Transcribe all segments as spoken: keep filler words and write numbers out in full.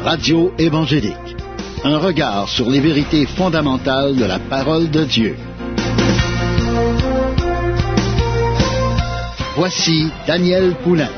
Radio évangélique. Un regard sur les vérités fondamentales de la parole de Dieu. Voici Daniel Poulain.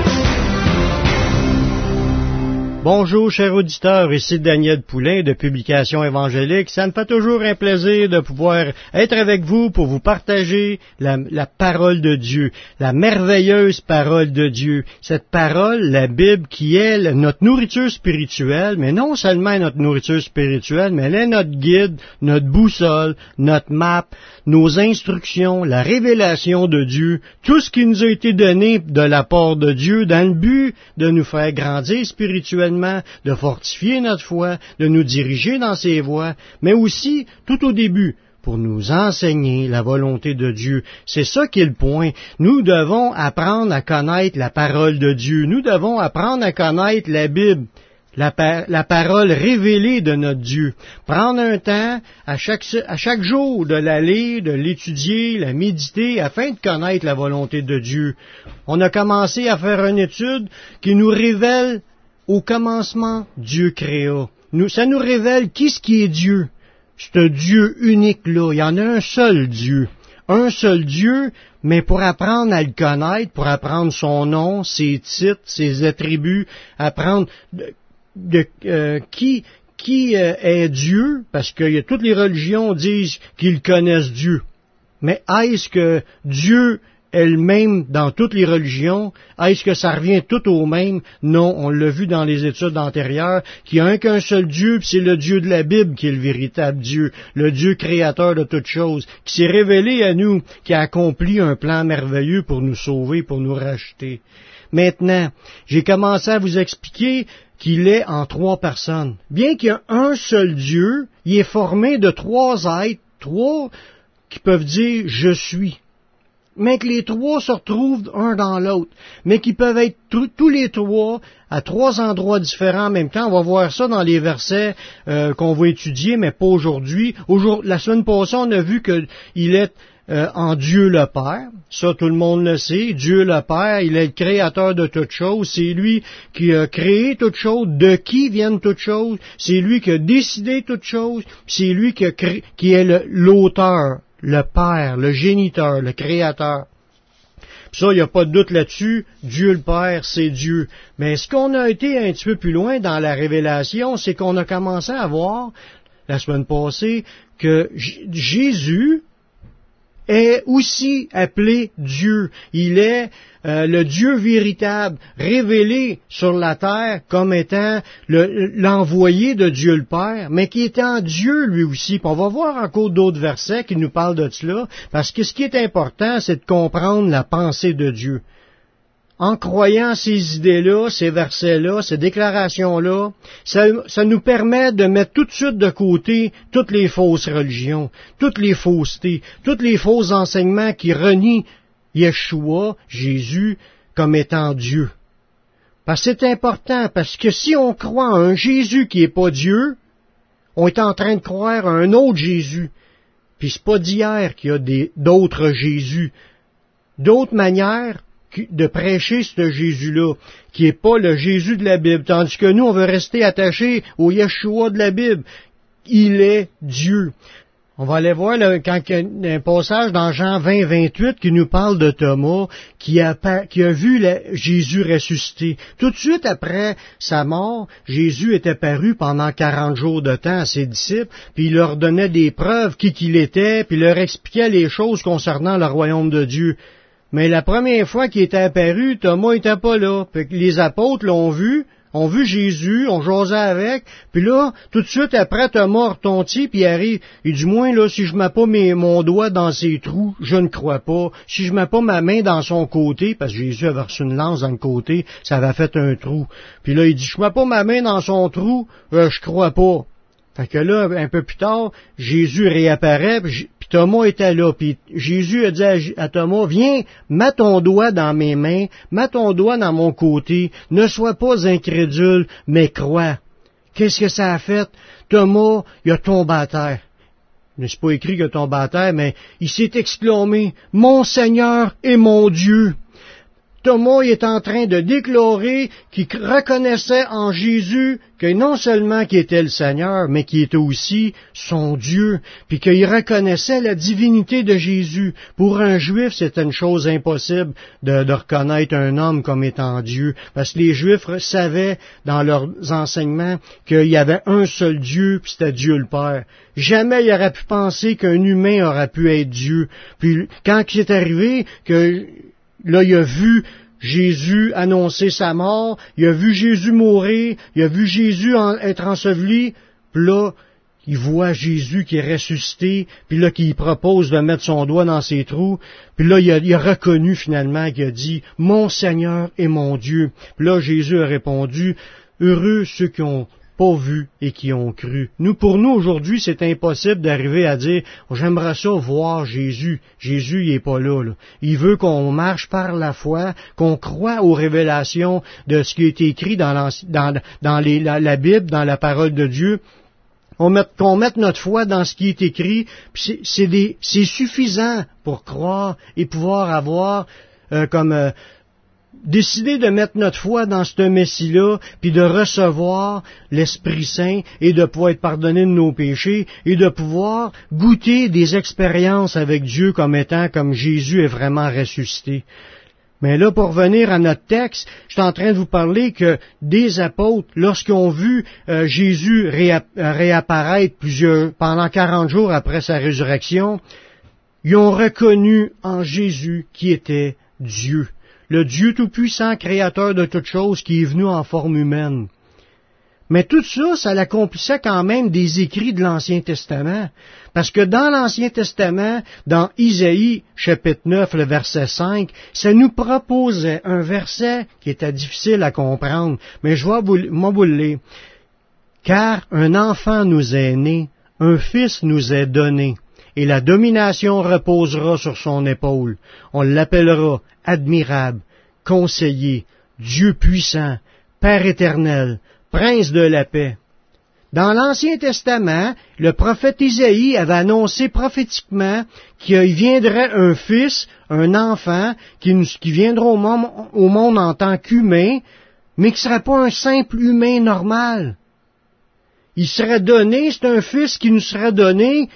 Bonjour, chers auditeurs, ici Daniel Poulain de Publications évangéliques. Ça me fait toujours un plaisir de pouvoir être avec vous pour vous partager la, la parole de Dieu, la merveilleuse parole de Dieu. Cette parole, la Bible, qui est notre nourriture spirituelle, mais non seulement notre nourriture spirituelle, mais elle est notre guide, notre boussole, notre map, nos instructions, la révélation de Dieu, tout ce qui nous a été donné de la part de Dieu dans le but de nous faire grandir spirituellement, de fortifier notre foi, de nous diriger dans ses voies, mais aussi, tout au début, pour nous enseigner la volonté de Dieu. C'est ça qui est le point. Nous devons apprendre à connaître la parole de Dieu. Nous devons apprendre à connaître la Bible, la, par- la parole révélée de notre Dieu. Prendre un temps à chaque, à chaque jour de la lire, de l'étudier, la méditer, afin de connaître la volonté de Dieu. On a commencé à faire une étude qui nous révèle au commencement, Dieu créa. Nous, ça nous révèle qui ce qui est Dieu. C'est un Dieu unique-là. Il y en a un seul Dieu. Un seul Dieu, mais pour apprendre à le connaître, pour apprendre son nom, ses titres, ses attributs, apprendre de, de, euh, qui, qui euh, est Dieu, parce que y a, toutes les religions disent qu'ils connaissent Dieu. Mais est-ce que Dieu elle-même dans toutes les religions, est-ce que ça revient tout au même? Non, on l'a vu dans les études antérieures, qu'il n'y a un qu'un seul Dieu, puis c'est le Dieu de la Bible qui est le véritable Dieu, le Dieu créateur de toutes choses, qui s'est révélé à nous, qui a accompli un plan merveilleux pour nous sauver, pour nous racheter. Maintenant, j'ai commencé à vous expliquer qu'il est en trois personnes. Bien qu'il y ait un seul Dieu, il est formé de trois êtres, trois qui peuvent dire « je suis ». Mais que les trois se retrouvent un dans l'autre, mais qui peuvent être t- tous les trois à trois endroits différents en même temps. On va voir ça dans les versets euh, qu'on va étudier, mais pas aujourd'hui. Aujourd'hui, la semaine passée, on a vu qu'il est euh, en Dieu le Père. Ça, tout le monde le sait. Dieu le Père, il est le créateur de toutes choses. C'est lui qui a créé toutes choses, de qui viennent toutes choses. C'est lui qui a décidé toutes choses. C'est lui qui, a cré... qui est le, l'auteur. Le Père, le géniteur, le Créateur. Puis ça, il n'y a pas de doute là-dessus. Dieu le Père, c'est Dieu. Mais ce qu'on a été un petit peu plus loin dans la révélation, c'est qu'on a commencé à voir, la semaine passée, que J- Jésus est aussi appelé Dieu. Il est euh, le Dieu véritable, révélé sur la terre comme étant le, l'envoyé de Dieu le Père, mais qui est en Dieu lui aussi. Puis on va voir encore d'autres versets qui nous parlent de cela, parce que ce qui est important, c'est de comprendre la pensée de Dieu. En croyant ces idées-là, ces versets-là, ces déclarations-là, ça, ça nous permet de mettre tout de suite de côté toutes les fausses religions, toutes les faussetés, tous les faux enseignements qui renient Yeshua, Jésus, comme étant Dieu. Parce que c'est important, parce que si on croit à un Jésus qui n'est pas Dieu, on est en train de croire à un autre Jésus. Puis c'est pas d'hier qu'il y a des, d'autres Jésus. D'autres manières de prêcher ce Jésus-là, qui n'est pas le Jésus de la Bible, tandis que nous, on veut rester attachés au Yeshua de la Bible. Il est Dieu. On va aller voir là, quand il y a un passage dans Jean vingt, vingt-huit qui nous parle de Thomas, qui a, qui a vu la, Jésus ressuscité. Tout de suite après sa mort, Jésus est apparu pendant quarante jours de temps à ses disciples, puis il leur donnait des preuves qui qu'il était, puis il leur expliquait les choses concernant le royaume de Dieu. Mais la première fois qu'il était apparu, Thomas n'était pas là. Fait que les apôtres l'ont vu, ont vu Jésus, ont jasé avec, puis là, tout de suite après, Thomas retontit, puis il arrive, et du moins, là, si je mets pas mes, mon doigt dans ses trous, je ne crois pas. Si je mets pas ma main dans son côté, parce que Jésus avait reçu une lance dans le côté, ça avait fait un trou. Puis là, il dit, je mets pas ma main dans son trou, euh, je crois pas. Fait que là, un peu plus tard, Jésus réapparaît, puis Thomas était là, puis Jésus a dit à, à Thomas, viens, mets ton doigt dans mes mains, mets ton doigt dans mon côté, ne sois pas incrédule, mais crois. Qu'est-ce que ça a fait? Thomas, il a tombé à terre. n'est-ce pas écrit que tombe à terre, mais il s'est exclamé « Mon Seigneur et mon Dieu ». Thomas est en train de déclarer qu'il reconnaissait en Jésus que non seulement qu'il était le Seigneur, mais qu'il était aussi son Dieu, puis qu'il reconnaissait la divinité de Jésus. Pour un Juif, c'était une chose impossible de, de reconnaître un homme comme étant Dieu, parce que les Juifs savaient dans leurs enseignements qu'il y avait un seul Dieu, puis c'était Dieu le Père. Jamais il aurait pu penser qu'un humain aurait pu être Dieu. Puis quand c'est arrivé que là, il a vu Jésus annoncer sa mort, il a vu Jésus mourir, il a vu Jésus en, être enseveli, puis là, il voit Jésus qui est ressuscité, puis là, qui propose de mettre son doigt dans ses trous, puis là, il a, il a reconnu finalement qu'il a dit « Mon Seigneur et mon Dieu ». Puis là, Jésus a répondu « Heureux ceux qui ont pas vu et qui ont cru. » Nous, pour nous, aujourd'hui, c'est impossible d'arriver à dire « J'aimerais ça voir Jésus ». Jésus, il est pas là, là. Il veut qu'on marche par la foi, qu'on croie aux révélations de ce qui est écrit dans, dans, dans les, la, la Bible, dans la parole de Dieu. On met, qu'on mette notre foi dans ce qui est écrit, puis c'est, c'est, des, c'est suffisant pour croire et pouvoir avoir euh, comme... Euh, décider de mettre notre foi dans ce Messie-là, puis de recevoir l'Esprit Saint et de pouvoir être pardonné de nos péchés et de pouvoir goûter des expériences avec Dieu comme étant comme Jésus est vraiment ressuscité. Mais là, pour revenir à notre texte, je suis en train de vous parler que des apôtres, lorsqu'ils ont vu euh, Jésus réapp- réapparaître plusieurs, pendant quarante jours après sa résurrection, ils ont reconnu en Jésus qui était Dieu. Le Dieu tout-puissant, créateur de toutes choses, qui est venu en forme humaine. Mais tout ça, ça l'accomplissait quand même des écrits de l'Ancien Testament. Parce que dans l'Ancien Testament, dans Isaïe, chapitre neuf, le verset cinq, ça nous proposait un verset qui était difficile à comprendre, mais je vais vous, moi vous le lire. « Car un enfant nous est né, un fils nous est donné. Et la domination reposera sur son épaule. On l'appellera admirable, conseiller, Dieu puissant, Père éternel, Prince de la paix. » Dans l'Ancien Testament, le prophète Isaïe avait annoncé prophétiquement qu'il viendrait un fils, un enfant, qui, qui viendra au monde, au monde en tant qu'humain, mais qui ne serait pas un simple humain normal. Il serait donné, c'est un fils qui nous serait donné.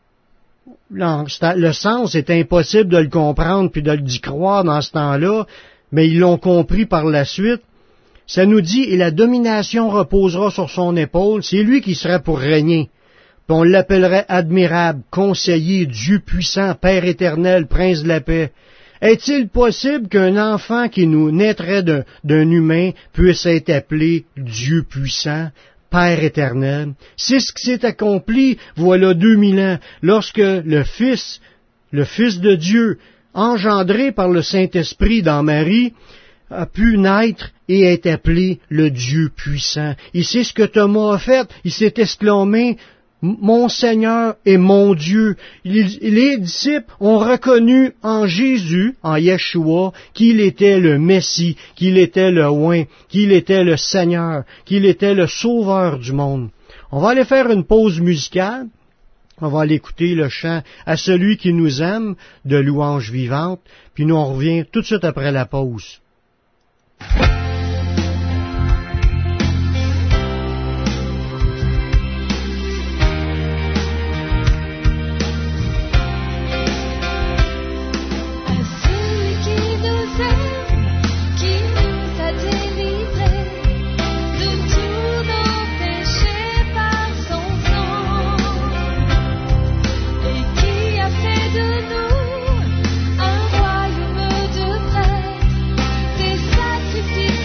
Le sens est impossible de le comprendre puis de le d'y croire dans ce temps-là, mais ils l'ont compris par la suite. Ça nous dit, et la domination reposera sur son épaule, c'est lui qui serait pour régner. Puis on l'appellerait admirable, conseiller, Dieu puissant, Père éternel, Prince de la paix. Est-il possible qu'un enfant qui nous naîtrait d'un, d'un humain puisse être appelé Dieu puissant, Père éternel? C'est ce qui s'est accompli, voilà deux mille ans, lorsque le Fils, le Fils de Dieu, engendré par le Saint-Esprit dans Marie, a pu naître et être appelé le Dieu puissant. Et c'est ce que Thomas a fait. Il s'est exclamé, « Mon Seigneur et mon Dieu ». Les disciples ont reconnu en Jésus, en Yeshua, qu'il était le Messie, qu'il était le Oint, qu'il était le Seigneur, qu'il était le Sauveur du monde. On va aller faire une pause musicale. On va aller écouter le chant « À celui qui nous aime » de Louange vivante, puis nous on revient tout de suite après la pause. Sacrifice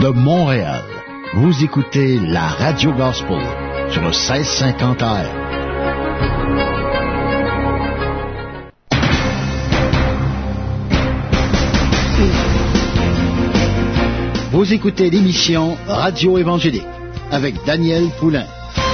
de Montréal. Vous écoutez la Radio Gospel sur le seize cinquante A M. Vous écoutez l'émission Radio Évangélique avec Daniel Poulain.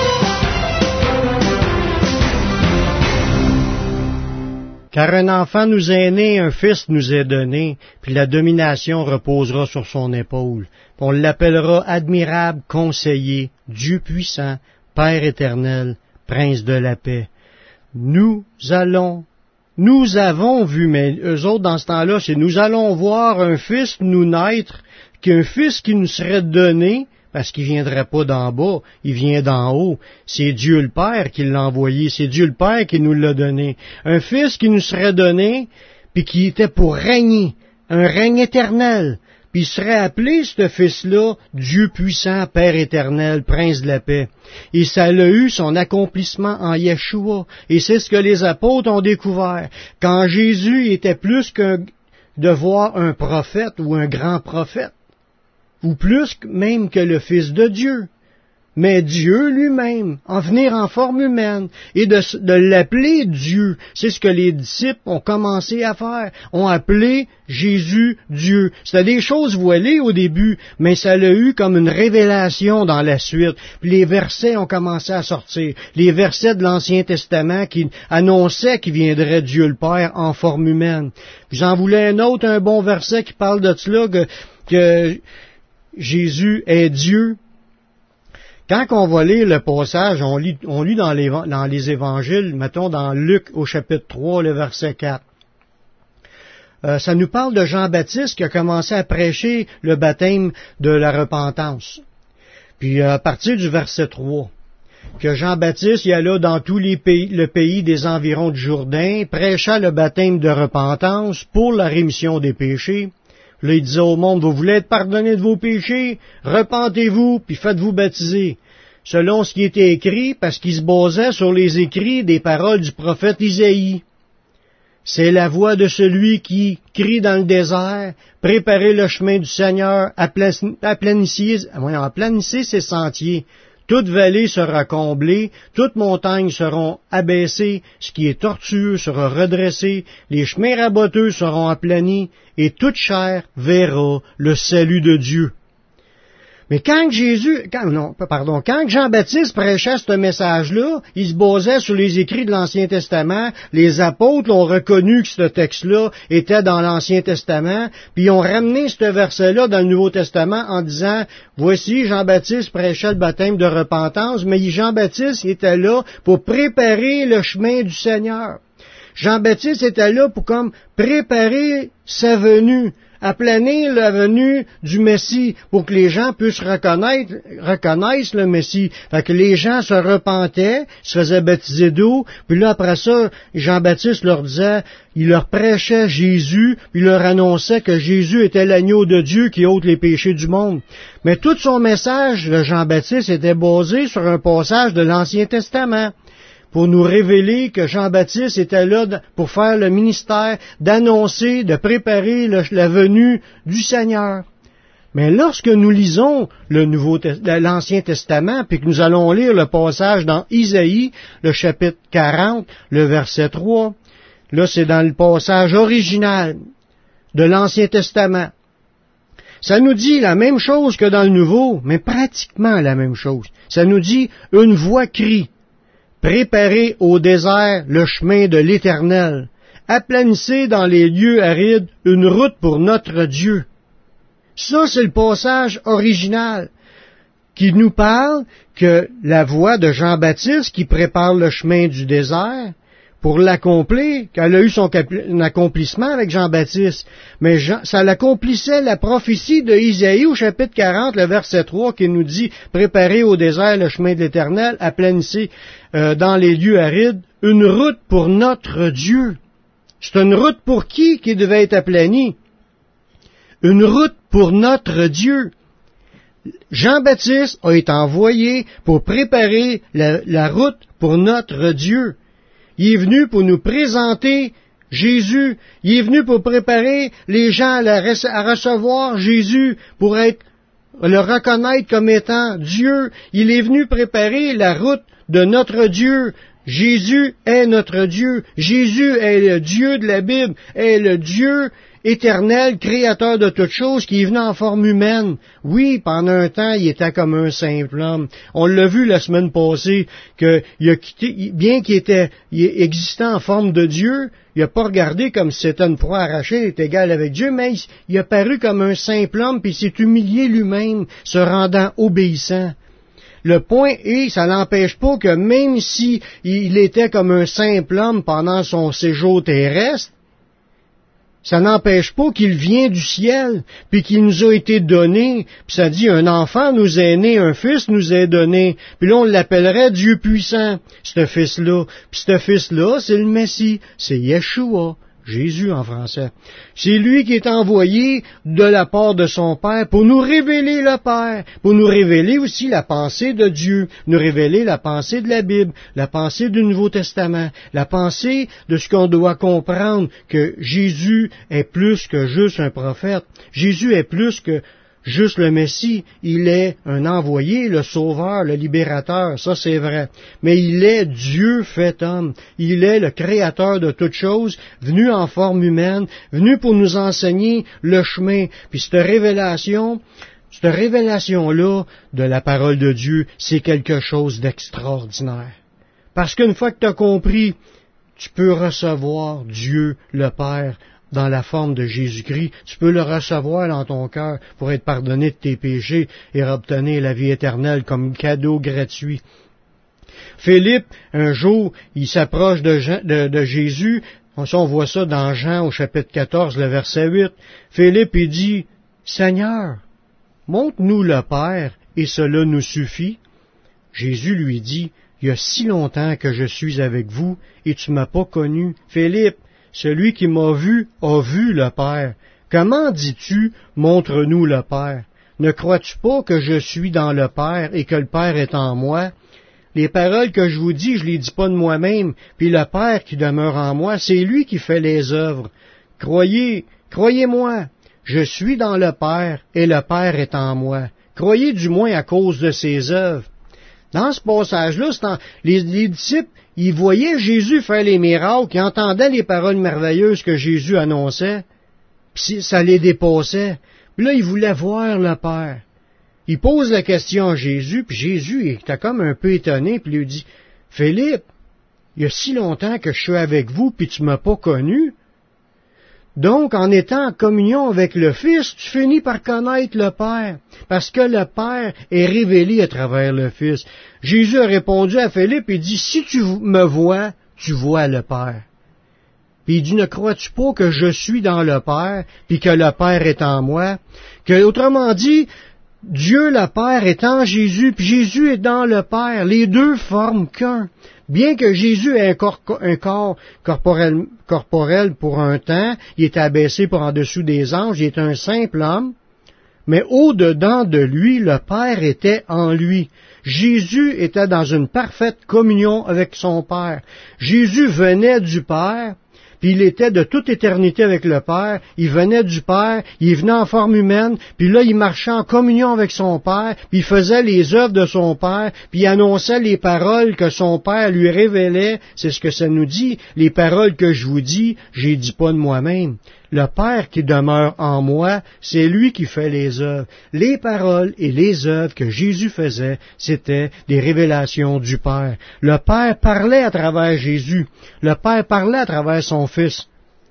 Car un enfant nous est né, un fils nous est donné, puis la domination reposera sur son épaule. Puis on l'appellera admirable, conseiller, Dieu puissant, Père éternel, Prince de la paix. Nous allons, nous avons vu, mais eux autres dans ce temps-là, c'est nous allons voir un fils nous naître, qu'un fils qui nous serait donné, parce qu'il viendrait pas d'en bas, il vient d'en haut. C'est Dieu le Père qui l'a envoyé, c'est Dieu le Père qui nous l'a donné. Un fils qui nous serait donné, puis qui était pour régner, un règne éternel. Puis il serait appelé, ce fils-là, Dieu puissant, Père éternel, Prince de la paix. Et ça a eu son accomplissement en Yeshua. Et c'est ce que les apôtres ont découvert. Quand Jésus était plus qu'un de voir un prophète ou un grand prophète, ou plus même que le Fils de Dieu, mais Dieu lui-même, en venir en forme humaine, et de, de l'appeler Dieu. C'est ce que les disciples ont commencé à faire, ont appelé Jésus Dieu. C'était des choses voilées au début, mais ça l'a eu comme une révélation dans la suite. Puis les versets ont commencé à sortir, les versets de l'Ancien Testament qui annonçaient qu'il viendrait Dieu le Père en forme humaine. Puis j'en voulais un autre, un bon verset qui parle de cela, que, que Jésus est Dieu. Quand on va lire le passage, on lit, on lit dans, les, dans les évangiles, mettons dans Luc au chapitre trois, le verset quatre. Euh, ça nous parle de Jean-Baptiste qui a commencé à prêcher le baptême de la repentance. Puis à partir du verset trois, que Jean-Baptiste y alla dans tous les pays, le pays des environs du Jourdain, prêcha le baptême de repentance pour la rémission des péchés. Là, il disait au monde, vous voulez être pardonné de vos péchés? Repentez-vous, puis faites-vous baptiser. Selon ce qui était écrit, parce qu'il se basait sur les écrits des paroles du prophète Isaïe. C'est la voix de celui qui crie dans le désert, préparez le chemin du Seigneur, aplanissez, aplanissez ses sentiers. Toute vallée sera comblée, toutes montagnes seront abaissées, ce qui est tortueux sera redressé, les chemins raboteux seront aplanis, et toute chair verra le salut de Dieu. Mais quand Jésus, quand, non, pardon, quand Jean-Baptiste prêchait ce message-là, il se basait sur les écrits de l'Ancien Testament, les apôtres l'ont reconnu que ce texte-là était dans l'Ancien Testament, puis ils ont ramené ce verset-là dans le Nouveau Testament en disant, voici, Jean-Baptiste prêchait le baptême de repentance, mais Jean-Baptiste était là pour préparer le chemin du Seigneur. Jean-Baptiste était là pour comme préparer sa venue, aplanir la venue du Messie pour que les gens puissent reconnaître, reconnaissent le Messie. Fait que les gens se repentaient, se faisaient baptiser d'eau, puis là après ça, Jean-Baptiste leur disait, il leur prêchait Jésus, puis il leur annonçait que Jésus était l'agneau de Dieu qui ôte les péchés du monde. Mais tout son message de Jean-Baptiste était basé sur un passage de l'Ancien Testament, pour nous révéler que Jean-Baptiste était là pour faire le ministère, d'annoncer, de préparer le, la venue du Seigneur. Mais lorsque nous lisons le Nouveau, l'Ancien Testament, puis que nous allons lire le passage dans Isaïe, le chapitre quarante, le verset trois, là c'est dans le passage original de l'Ancien Testament. Ça nous dit la même chose que dans le Nouveau, mais pratiquement la même chose. Ça nous dit, une voix crie, préparez au désert le chemin de l'Éternel. Aplanissez dans les lieux arides une route pour notre Dieu. Ça, c'est le passage original qui nous parle que la voix de Jean-Baptiste qui prépare le chemin du désert pour l'accomplir, qu'elle a eu son accomplissement avec Jean-Baptiste. Mais Jean, ça l'accomplissait la prophétie de Isaïe au chapitre quarante, le verset trois, qui nous dit « Préparez au désert le chemin de l'Éternel, aplanissez euh, dans les lieux arides une route pour notre Dieu. » C'est une route pour qui qui devait être aplanie? Une route pour notre Dieu. Jean-Baptiste a été envoyé pour préparer la, la route pour notre Dieu. Il est venu pour nous présenter Jésus. Il est venu pour préparer les gens à, la, à recevoir Jésus, pour être le reconnaître comme étant Dieu. Il est venu préparer la route de notre Dieu. Jésus est notre Dieu. Jésus est le Dieu de la Bible, est le Dieu éternel, créateur de toutes choses, qui est venu en forme humaine. Oui, pendant un temps, il était comme un simple homme. On l'a vu la semaine passée, que il a quitté, bien qu'il était il existait en forme de Dieu, il n'a pas regardé comme si c'était une proie arrachée, il est égal avec Dieu, mais il, il a paru comme un simple homme, puis il s'est humilié lui-même, se rendant obéissant. Le point est, ça n'empêche pas que même si il était comme un simple homme pendant son séjour terrestre, ça n'empêche pas qu'il vient du ciel, puis qu'il nous a été donné, puis ça dit, un enfant nous est né, un fils nous est donné, puis là on l'appellerait Dieu puissant, ce fils-là. Puis ce fils-là, c'est le Messie, c'est Yeshua, Jésus en français. C'est lui qui est envoyé de la part de son Père pour nous révéler le Père, pour nous révéler aussi la pensée de Dieu, nous révéler la pensée de la Bible, la pensée du Nouveau Testament, la pensée de ce qu'on doit comprendre, que Jésus est plus que juste un prophète. Jésus est plus que juste le Messie, il est un envoyé, le sauveur, le libérateur, ça c'est vrai. Mais il est Dieu fait homme, il est le créateur de toutes choses, venu en forme humaine, venu pour nous enseigner le chemin. Puis cette révélation, cette révélation-là de la parole de Dieu, c'est quelque chose d'extraordinaire. Parce qu'une fois que tu as compris, tu peux recevoir Dieu le Père dans la forme de Jésus-Christ, tu peux le recevoir dans ton cœur pour être pardonné de tes péchés et obtenir la vie éternelle comme cadeau gratuit. Philippe, un jour, il s'approche de, Jean, de, de Jésus, on voit ça dans Jean au chapitre quatorze, le verset huit. Philippe, il dit, « Seigneur, montre-nous le Père, et cela nous suffit. » Jésus lui dit, « Il y a si longtemps que je suis avec vous, et tu m'as pas connu. Philippe, celui qui m'a vu a vu le Père. Comment dis-tu, montre-nous le Père? Ne crois-tu pas que je suis dans le Père et que le Père est en moi? Les paroles que je vous dis, je les dis pas de moi-même, puis le Père qui demeure en moi, c'est lui qui fait les œuvres. Croyez, croyez-moi, je suis dans le Père et le Père est en moi. Croyez du moins à cause de ses œuvres. Dans ce passage-là, c'est en, les, les disciples, ils voyaient Jésus faire les miracles, ils entendaient les paroles merveilleuses que Jésus annonçait, puis ça les dépassait. Puis là, ils voulaient voir le Père. Ils posent la question à Jésus, puis Jésus était comme un peu étonné, puis il lui dit, « Philippe, il y a si longtemps que je suis avec vous, puis tu m'as pas connu. » Donc, en étant en communion avec le Fils, tu finis par connaître le Père, parce que le Père est révélé à travers le Fils. Jésus a répondu à Philippe et dit, « Si tu me vois, tu vois le Père. » Puis il dit, « Ne crois-tu pas que je suis dans le Père, puis que le Père est en moi? » Que, autrement dit, Dieu le Père est en Jésus, puis Jésus est dans le Père. Les deux forment qu'un. Bien que Jésus ait un corps, un corps corporel, corporel pour un temps, il est abaissé pour en dessous des anges, il est un simple homme, mais au-dedans de lui, le Père était en lui. Jésus était dans une parfaite communion avec son Père. Jésus venait du Père, puis il était de toute éternité avec le Père, il venait du Père, il venait en forme humaine, puis là il marchait en communion avec son Père, puis il faisait les œuvres de son Père, puis il annonçait les paroles que son Père lui révélait, c'est ce que ça nous dit, les paroles que je vous dis, je les dis pas de moi-même. Le Père qui demeure en moi, c'est lui qui fait les œuvres. Les paroles et les œuvres que Jésus faisait, c'était des révélations du Père. Le Père parlait à travers Jésus. Le Père parlait à travers son Fils.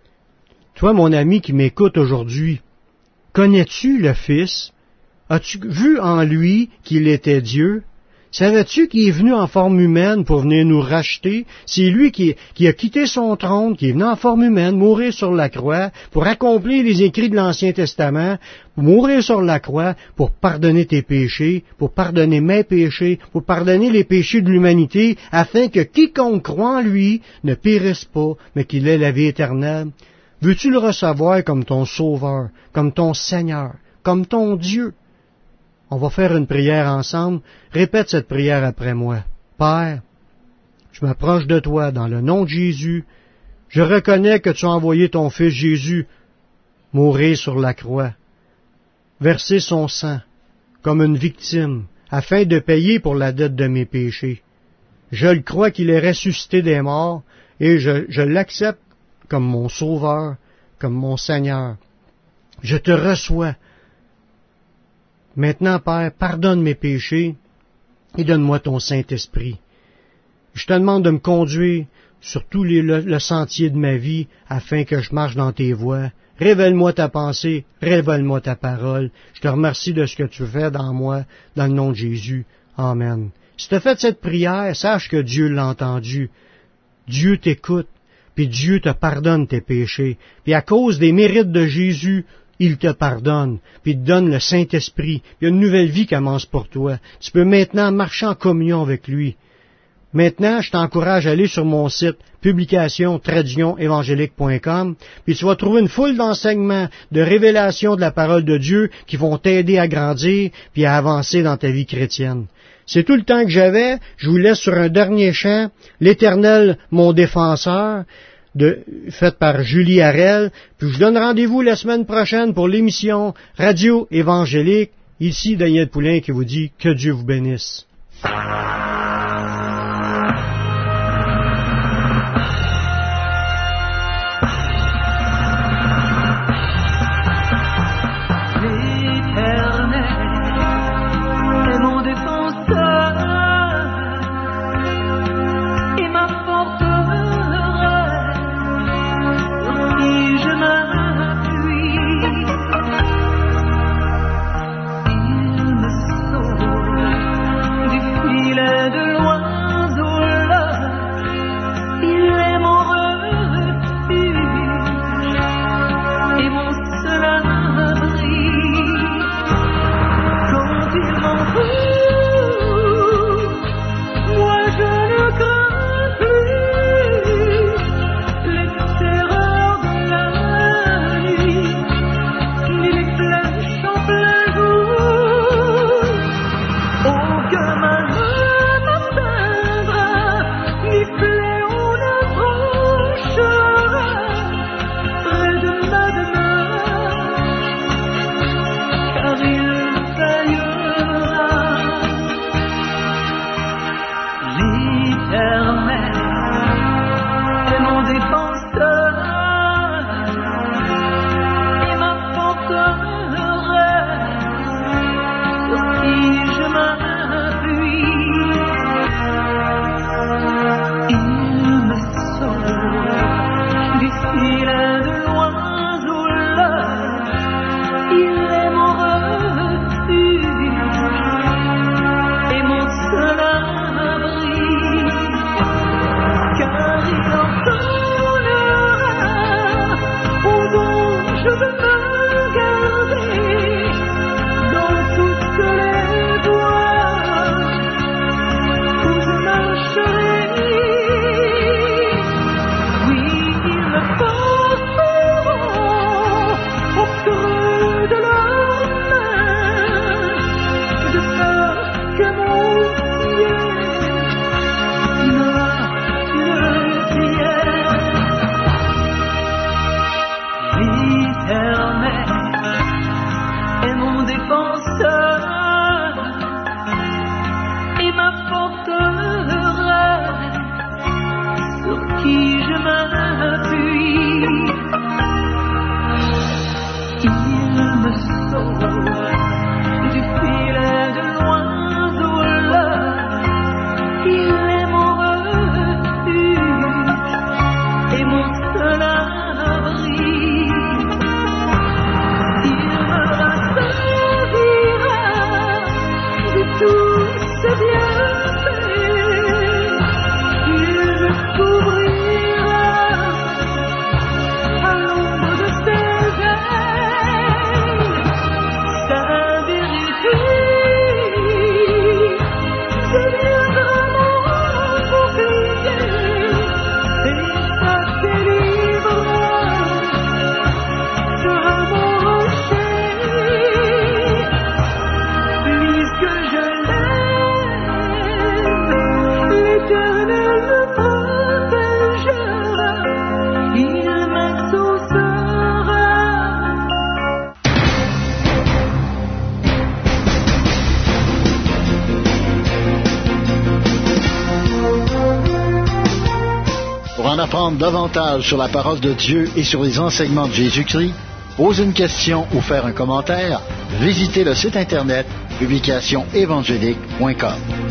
Toi, mon ami qui m'écoute aujourd'hui, connais-tu le Fils? As-tu vu en lui qu'il était Dieu? Savais-tu qu'il est venu en forme humaine pour venir nous racheter? C'est lui qui, qui a quitté son trône, qui est venu en forme humaine, mourir sur la croix, pour accomplir les écrits de l'Ancien Testament, mourir sur la croix pour pardonner tes péchés, pour pardonner mes péchés, pour pardonner les péchés de l'humanité, afin que quiconque croit en lui ne périsse pas, mais qu'il ait la vie éternelle. Veux-tu le recevoir comme ton Sauveur, comme ton Seigneur, comme ton Dieu? On va faire une prière ensemble. Répète cette prière après moi. Père, je m'approche de toi dans le nom de Jésus. Je reconnais que tu as envoyé ton Fils Jésus mourir sur la croix, verser son sang comme une victime, afin de payer pour la dette de mes péchés. Je le crois qu'il est ressuscité des morts, et je, je l'accepte comme mon Sauveur, comme mon Seigneur. Je te reçois. Maintenant, Père, pardonne mes péchés et donne-moi ton Saint-Esprit. Je te demande de me conduire sur tout les, le, le sentier de ma vie afin que je marche dans tes voies. Révèle-moi ta pensée, révèle-moi ta parole. Je te remercie de ce que tu fais dans moi, dans le nom de Jésus. Amen. Si tu as fait cette prière, sache que Dieu l'a entendu. Dieu t'écoute, puis Dieu te pardonne tes péchés. Puis à cause des mérites de Jésus, il te pardonne, puis il te donne le Saint-Esprit. Puis une nouvelle vie commence pour toi. Tu peux maintenant marcher en communion avec lui. Maintenant, je t'encourage à aller sur mon site publication tradition évangélique point com, puis tu vas trouver une foule d'enseignements, de révélations de la parole de Dieu qui vont t'aider à grandir puis à avancer dans ta vie chrétienne. C'est tout le temps que j'avais. Je vous laisse sur un dernier chant, l'Éternel, mon défenseur, de, fait par Julie Harel. Puis je vous donne rendez-vous la semaine prochaine pour l'émission Radio Évangélique. Ici, Daniel Poulain qui vous dit que Dieu vous bénisse. Sa vérité en apprendre davantage sur la parole de Dieu et sur les enseignements de Jésus-Christ, poser une question ou faire un commentaire, visitez le site internet publication évangélique point com.